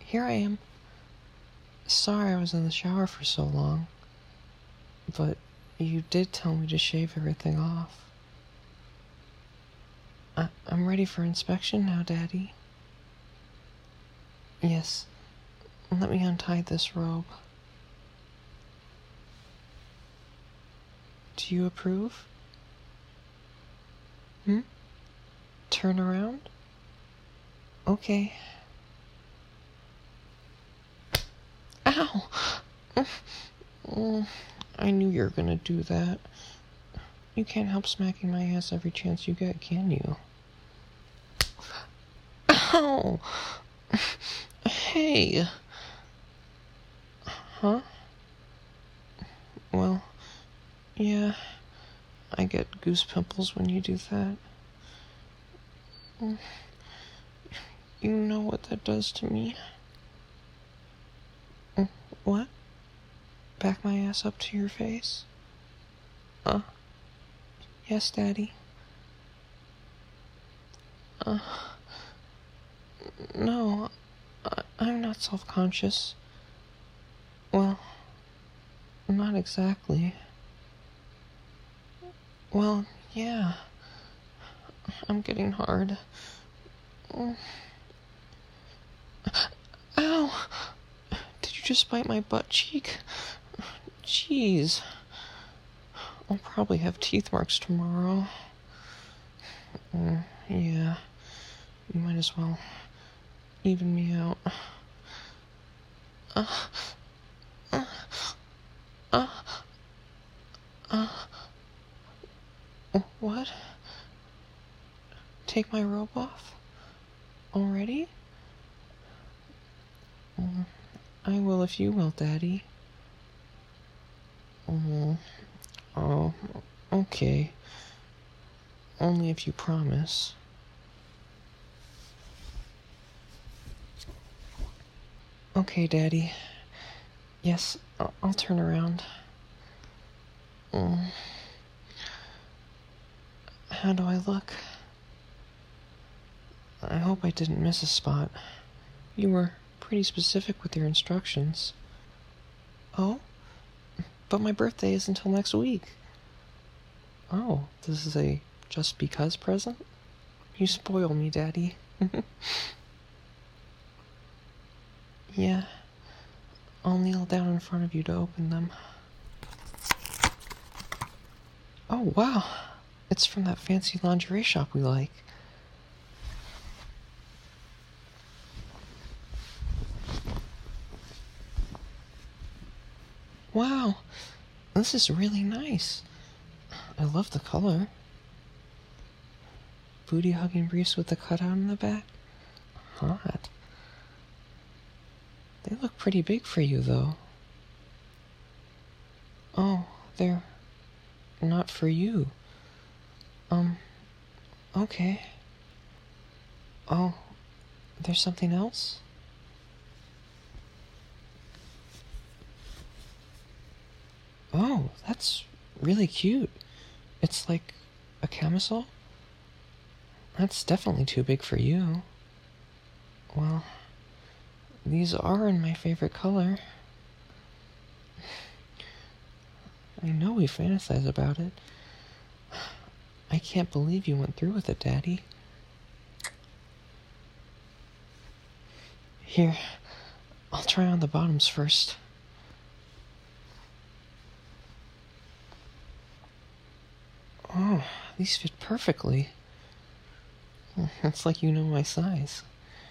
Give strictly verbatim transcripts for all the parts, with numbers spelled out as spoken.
here I am. Sorry I was in the shower for so long, but you did tell me to shave everything off. I I'm ready for inspection now, Daddy. Yes, let me untie this robe. Do you approve? Hmm? Turn around? Okay. Ow! Mm, I knew you were gonna do that. You can't help smacking my ass every chance you get, can you? Ow! Hey! Huh? Well, yeah, I get goose pimples when you do that. You know what that does to me. What? Back my ass up to your face? Uh, yes, Daddy. Uh, no, I, I'm not self-conscious. Well, not exactly. Well, yeah. I'm getting hard. Ow! Did you just bite my butt cheek? Jeez. I'll probably have teeth marks tomorrow. Mm, yeah. You might as well even me out. Uh, uh, uh, uh. What? Take my robe off? Already? Mm, I will if you will, Daddy. Mm, oh, okay. Only if you promise. Okay, Daddy. Yes, I'll, I'll turn around. Mm. How do I look? I hope I didn't miss a spot. You were pretty specific with your instructions. Oh? But my birthday is until next week. Oh, this is a just because present? You spoil me, Daddy. Yeah. I'll kneel down in front of you to open them. Oh, wow. It's from that fancy lingerie shop we like. Wow. This is really nice. I love the color. Booty hugging briefs with the cutout in the back. Hot. They look pretty big for you, though. Oh, they're not for you. Um, okay. Oh, there's something else? Oh, that's really cute. It's like a camisole? That's definitely too big for you. Well, these are in my favorite color. I know we fantasize about it. I can't believe you went through with it, Daddy. Here, I'll try on the bottoms first. Oh, these fit perfectly. It's like you know my size.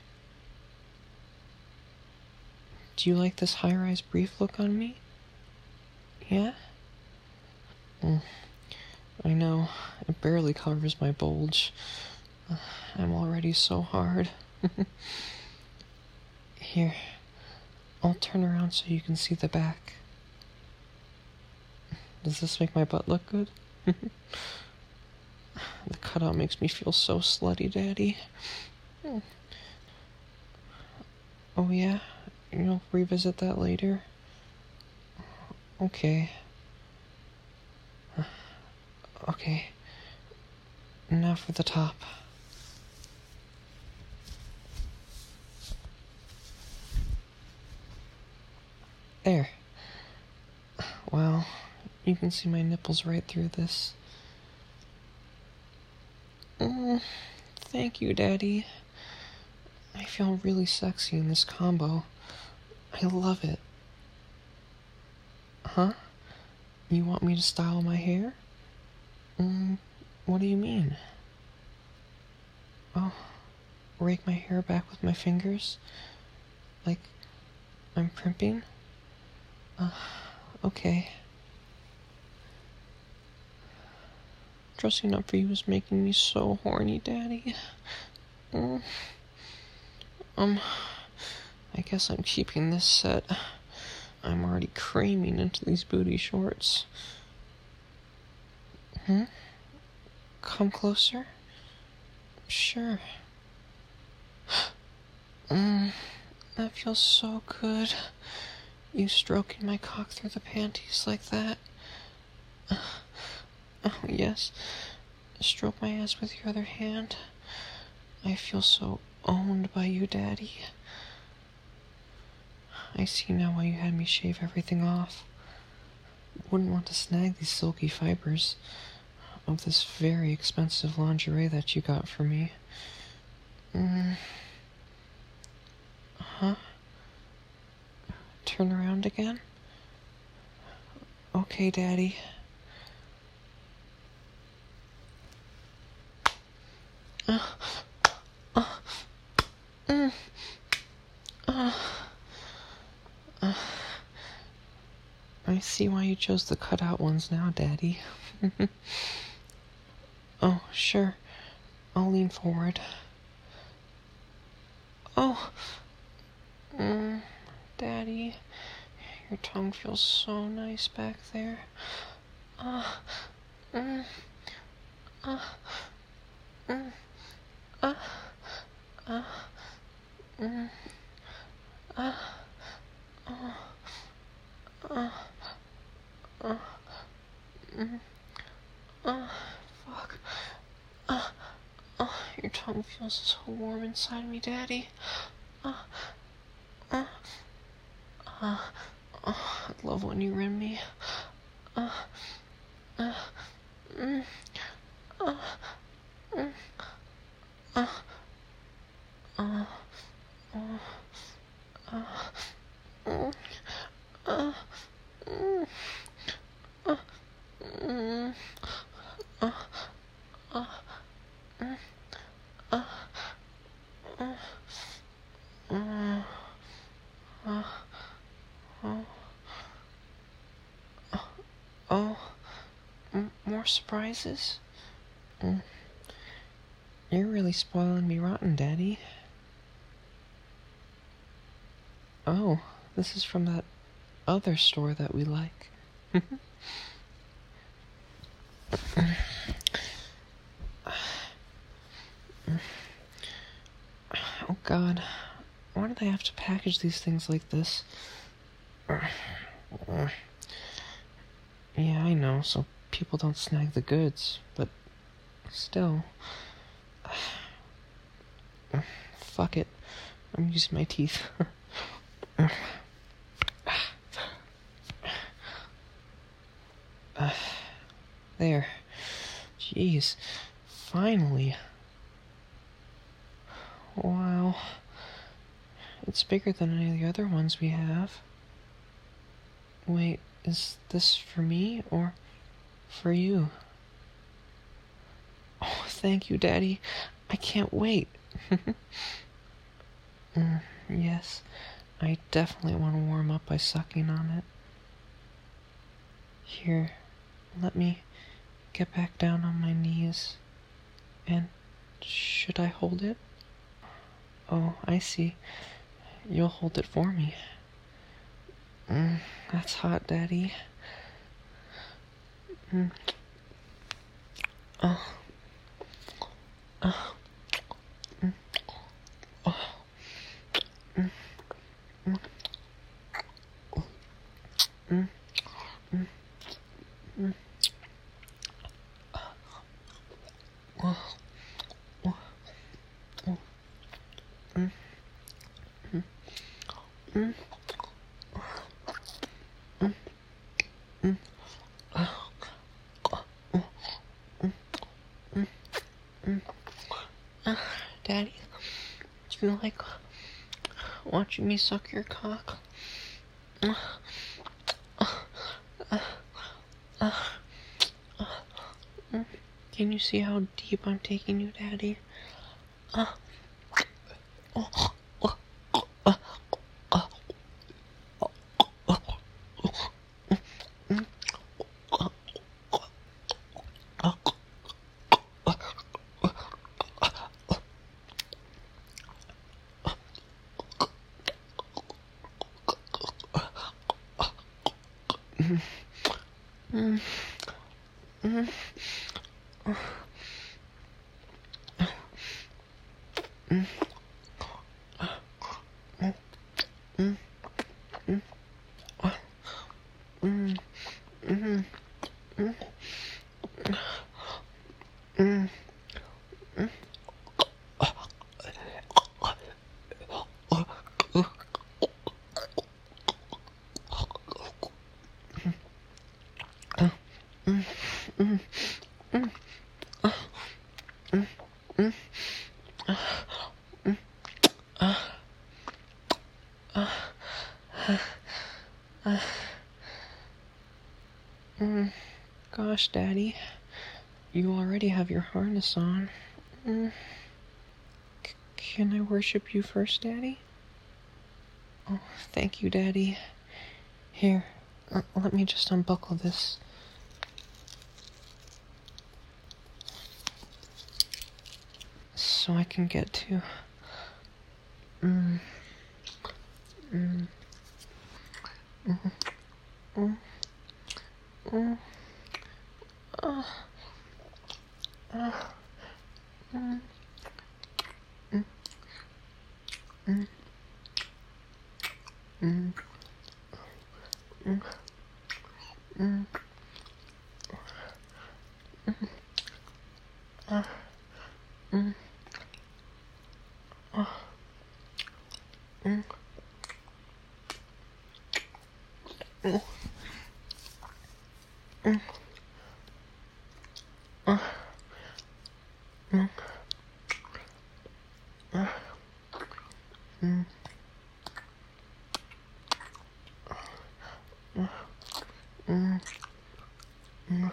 Do you like this high-rise brief look on me? Yeah? Mm, I know, it barely covers my bulge. I'm already so hard. Here, I'll turn around so you can see the back. Does this make my butt look good? The cutout makes me feel so slutty, Daddy. Oh yeah? You'll revisit that later? Okay. Okay. Now for the top. You can see my nipples right through this. Mm, thank you, Daddy. I feel really sexy in this combo. I love it. Huh? You want me to style my hair? Mm, what do you mean? Oh, rake my hair back with my fingers? Like I'm primping? Uh, okay. Dressing up for you is making me so horny, Daddy. Mm. Um, I guess I'm keeping this set. I'm already cramming into these booty shorts. Hmm? Come closer? Sure. Mm, that feels so good. You stroking my cock through the panties like that. Oh, yes. Stroke my ass with your other hand. I feel so owned by you, Daddy. I see now why you had me shave everything off. Wouldn't want to snag these silky fibers of this very expensive lingerie that you got for me. Mm. Huh? Turn around again? Okay, Daddy. Uh, uh, mm, uh, uh. I see why you chose the cutout ones now, Daddy. Oh, sure. I'll lean forward. Oh, mm, Daddy, your tongue feels so nice back there. Ah, uh, mm, ah, uh, mm, ah, ah, mm, ah, ah, ah, ah, mm, ah, fuck. Ah, ah, your tongue feels so warm inside me, Daddy. Ah, ah, ah, ah, I love when you rim me. Ah, ah, mm, ah, mm, ah, ah, ah, ah, mm, ah, mm, ah, mm, ah, ah, mm, ah, mm, mm, ah, oh, oh, m- more surprises? Mm. You're really spoiling me rotten, Daddy. Oh, this is from that other store that we like. Oh, God. Why do they have to package these things like this? Yeah, I know, so people don't snag the goods, but still. Fuck it. I'm using my teeth. There. Jeez. Finally. Wow. It's bigger than any of the other ones we have. Wait, is this for me or for you? Oh, thank you, Daddy. I can't wait. mm, yes, I definitely want to warm up by sucking on it. Here, let me get back down on my knees. And should I hold it? Oh, I see. You'll hold it for me. Mm, that's hot, Daddy. Mm. Oh. Oh. Mm. Oh. Mm. Mm. Mm. Mm. Mm. Oh. Oh. Oh. Mm. Mm. Mm. Mm. Mm. Uh. Daddy? Do you like watching me suck your cock? Uh, uh, uh, uh, uh, can you see how deep I'm taking you, Daddy? Uh, uh, uh, uh, uh, uh, Mm, mm, uh, mm, uh, mm, mm, mm, uh, mm, mm, mm, mm, mm, uh, uh, uh, uh, mm, mm, mm, uh, mm, mm, uh, mm, uh, uh, uh, mm. Gosh, Daddy, you already have your harness on. Mm. C- can I worship you first, Daddy? Oh, thank you, Daddy. Here, uh, let me just unbuckle this. So I can get to... Mm. Mm. Mm. Mm. Mm. Uh. Uh. Mm. Mm. Mm. Mm. Mm. Mm. Uh. Mm. Uh. Mm. Mm. Mm. Uh. Mm. Uh. Mm. Uh. Mm. Mm.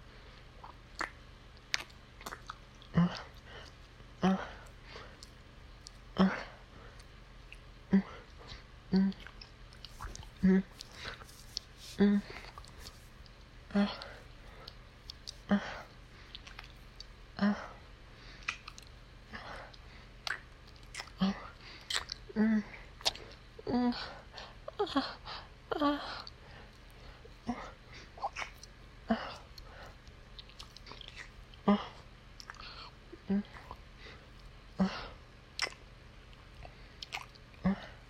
Uh. Uh. Uh. Mm. Mm. Mm. Mm. Uh. Uh. Uh. Uh. Mm. Mm. Uh. Uh. Uh. Mm. Uh. Uh.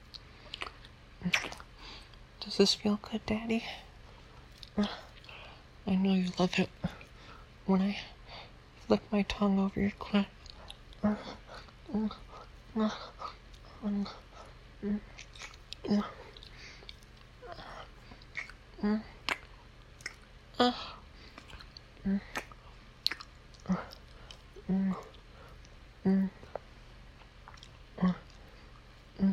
Does this feel good, Daddy? Uh. I know you love it when I flick my tongue over your clit. Uh. Mm. Uh. Mm. Mm. Mm. Mm. Uh. Mm. Uh. Mm. Mm. Uh. Mm.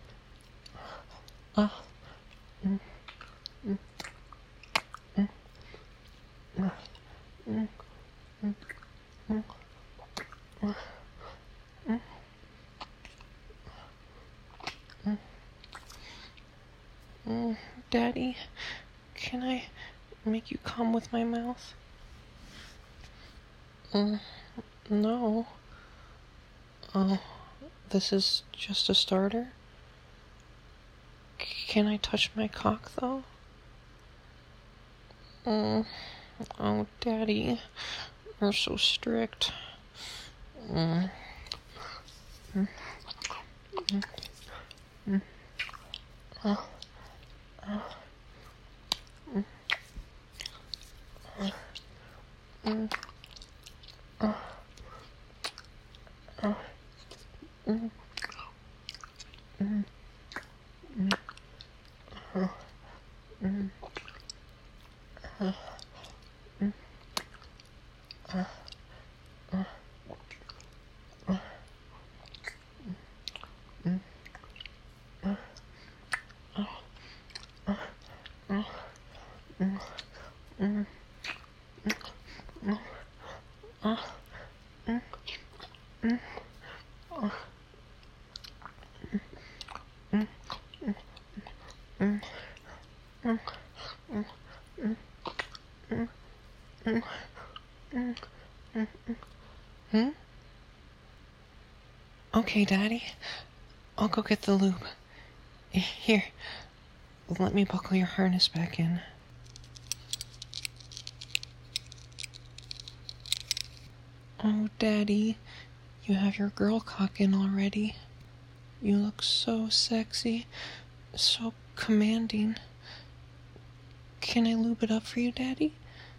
Uh. Mm. Mm. Mm. Uh. Mm. Mm. Mm. Uh. Mm. Mm. Mm. Daddy, can I make you come with my mouth? Mm. No. Oh, this is just a starter? C- Can I touch my cock, though? Mm. Oh, Daddy, you're so strict. Mm. Mm. Mm. Mm. Uh. Uh. Mm. Uh. Mm. Uh. Uh. Mm. Mm. Mm. Uh. Mm. Uh. Mm. Uh. Uh. Uh. Okay, Daddy. I'll go get the lube. Here, let me buckle your harness back in. Oh, Daddy, you have your girl cock in already. You look so sexy, so commanding. Can I lube it up for you, Daddy?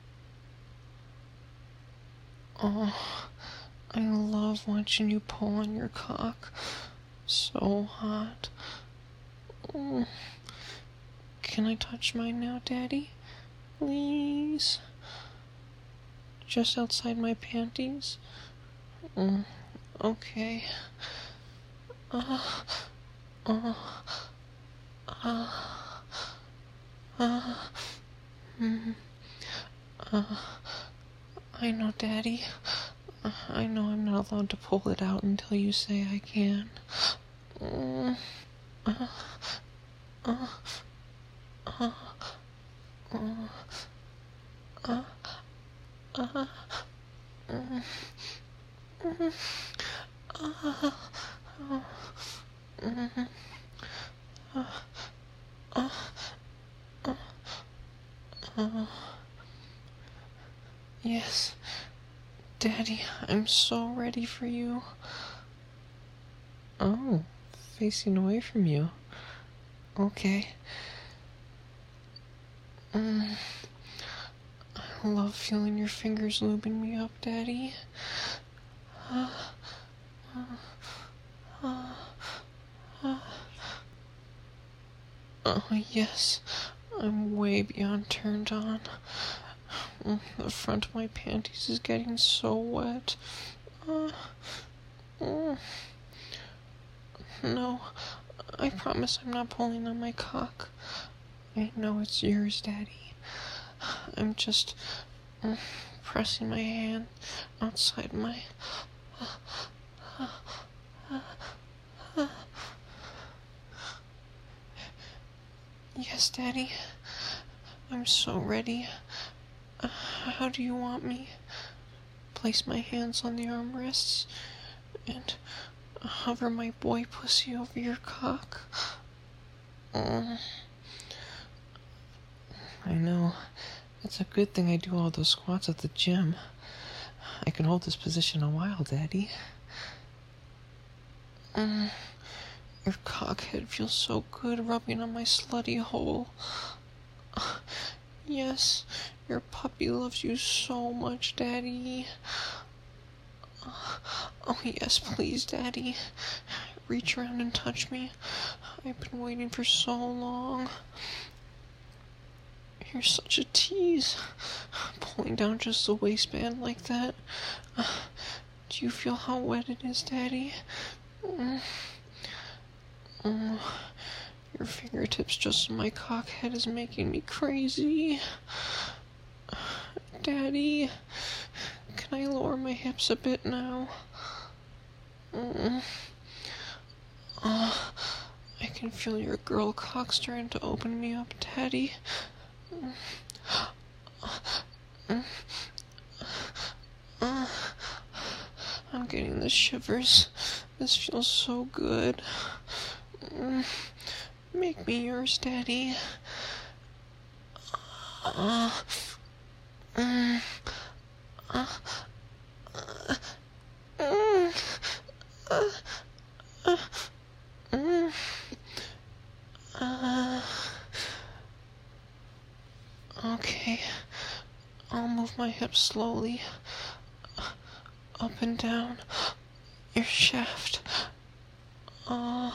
Oh, I love watching you pull on your cock. So hot. Oh. Can I touch mine now, Daddy? Please? Just outside my panties? Mm, okay. Uh, uh, uh, uh, mm, uh, I know, Daddy. Uh, I know I'm not allowed to pull it out until you say I can. Mm, uh, uh, uh, uh, uh, uh, mm, mm, uh, uh, mm, uh, uh, uh, uh. Yes, Daddy, I'm so ready for you. Oh, facing away from you. Okay. Mm. I love feeling your fingers lubing me up, Daddy. Uh, uh, uh, uh. Oh, yes. I'm way beyond turned on. The front of my panties is getting so wet. Uh, uh. No, I promise I'm not pulling on my cock. I know it's yours, Daddy. I'm just uh, pressing my hand outside my... Uh, uh, uh, uh. Yes, Daddy. I'm so ready. Uh, how do you want me? Place my hands on the armrests and hover my boy pussy over your cock. Uh, I know. It's a good thing I do all those squats at the gym. I can hold this position a while, Daddy. Uh, your cockhead feels so good rubbing on my slutty hole. Uh, yes, your puppy loves you so much, Daddy. Uh, oh, yes, please, Daddy. Reach around and touch me. I've been waiting for so long. You're such a tease. Pulling down just the waistband like that. Uh, do you feel how wet it is, Daddy? Mm. Mm. Your fingertips just on my cockhead is making me crazy. Daddy, can I lower my hips a bit now? Mm. Uh, I can feel your girl cock starting to open me up, Daddy. Mm. Mm. Uh, I'm getting the shivers. This feels so good. Mm. Make me yours, Daddy. Uh, mm, uh, uh, mm, uh, uh, mm, uh, okay, I'll move my hips slowly, up and down your shaft. Uh,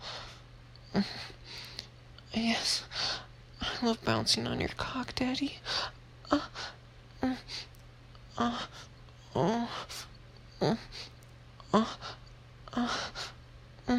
yes, I love bouncing on your cock, Daddy. Uh, uh, uh, oh, uh, uh, uh, uh,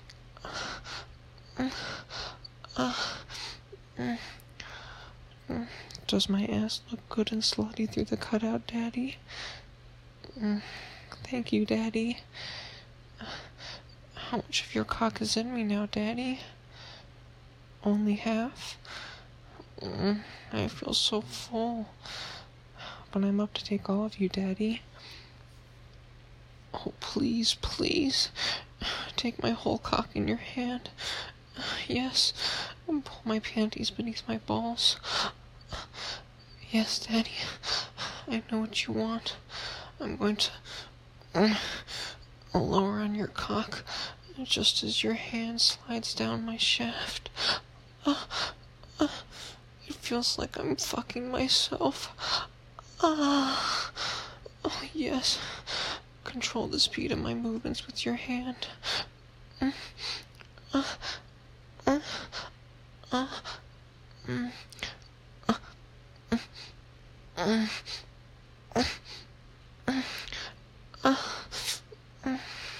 uh, uh, uh, uh. Does my ass look good and slutty through the cutout, Daddy? Uh, thank you, Daddy. Uh, how much of your cock is in me now, Daddy? Only half? Uh, I feel so full. But I'm up to take all of you, Daddy. Oh, please, please. Take my whole cock in your hand. Yes, and pull my panties beneath my balls. Yes, Daddy, I know what you want. I'm going to uh, lower on your cock just as your hand slides down my shaft. Uh, uh, it feels like I'm fucking myself. Ah, uh, oh yes. Control the speed of my movements with your hand. Uh, uh, uh, uh, mm, uh, uh, uh, uh, uh, uh, uh,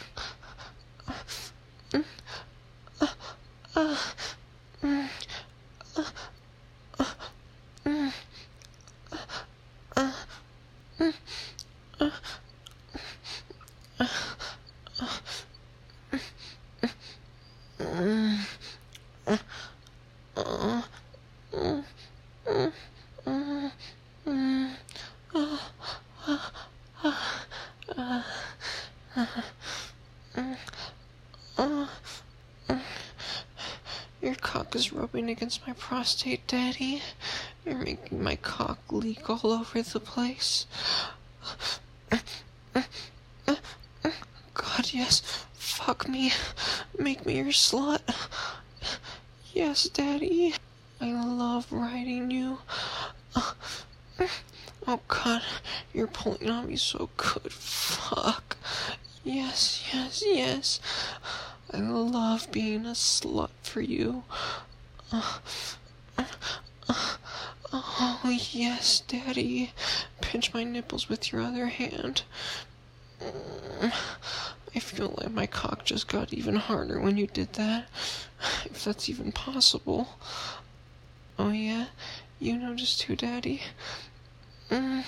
Your cock is rubbing against my prostate, Daddy. You're making my cock leak all over the place. God, yes. Fuck me. Make me your slut. Yes, Daddy. I love riding you. Oh, God. You're pulling on me so good. Fuck. Yes, yes, yes. I love being a slut for you. Uh, uh, uh, oh, yes, Daddy. Pinch my nipples with your other hand. I feel like my cock just got even harder when you did that. If that's even possible. Oh, yeah? You noticed too, Daddy? Mm.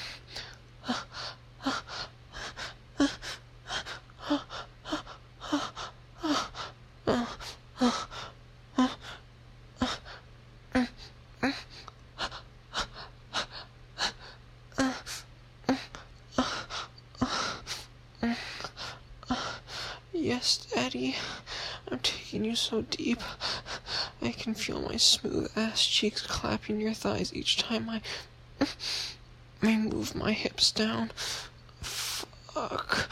Yes, Daddy. I'm taking you so deep. I can feel my smooth ass cheeks clapping your thighs each time I... I move my hips down. Fuck.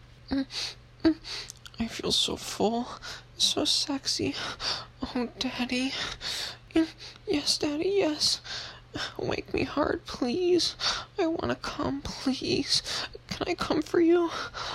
I feel so full. So sexy. Oh, Daddy. Yes, Daddy, yes. Wake me hard, please. I want to come, please. Can I come for you?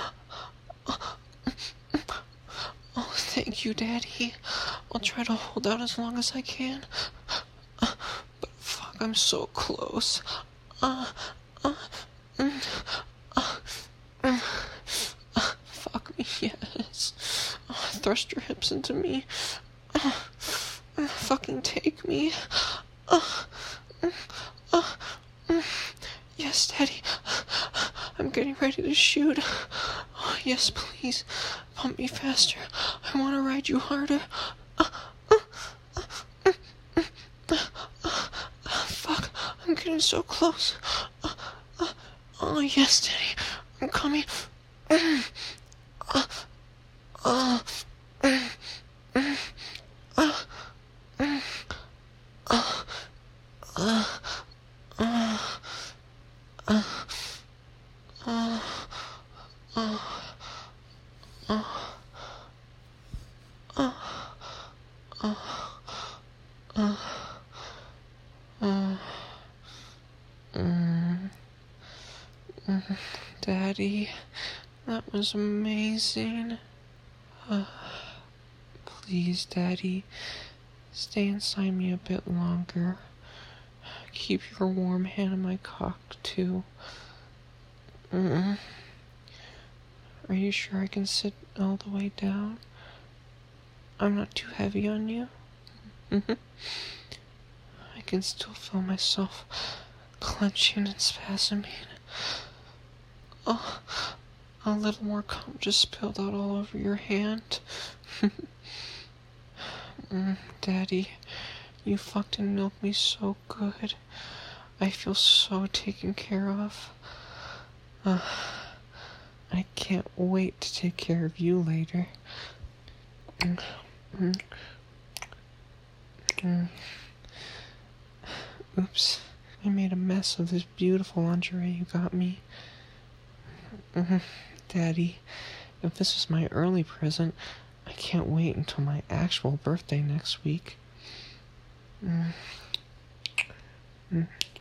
Oh, thank you, Daddy. I'll try to hold out as long as I can. But fuck, I'm so close. Uh, uh, uh, uh, uh, uh, fuck me, yes. Uh, thrust your hips into me. Uh, uh, fucking take me. Uh, uh, uh, uh, yes, Daddy. I'm getting ready to shoot. Oh, yes, please. Pump me faster. I want to ride you harder. Uh, uh, uh, uh, uh, uh, uh, fuck, I'm getting so close. Uh, uh, oh, yes, Daddy. I'm coming. Uh, uh, uh, uh, uh, uh, uh, uh, uh, uh, uh, uh, uh, uh, uh, uh, mm, mm, Daddy, that was amazing. Uh, please, Daddy, stay inside me a bit longer. Keep your warm hand on my cock, too. Mm. Are you sure I can sit all the way down? I'm not too heavy on you? Mm-hmm. I can still feel myself clenching and spasming. Oh, a little more cum just spilled out all over your hand. mm, Daddy, you fucked and milked me so good. I feel so taken care of. Uh, I can't wait to take care of you later. Mm, mm, mm. Oops. I made a mess of this beautiful lingerie you got me. Mm-hmm. Daddy, if this was my early present, I can't wait until my actual birthday next week. Mm. Mm.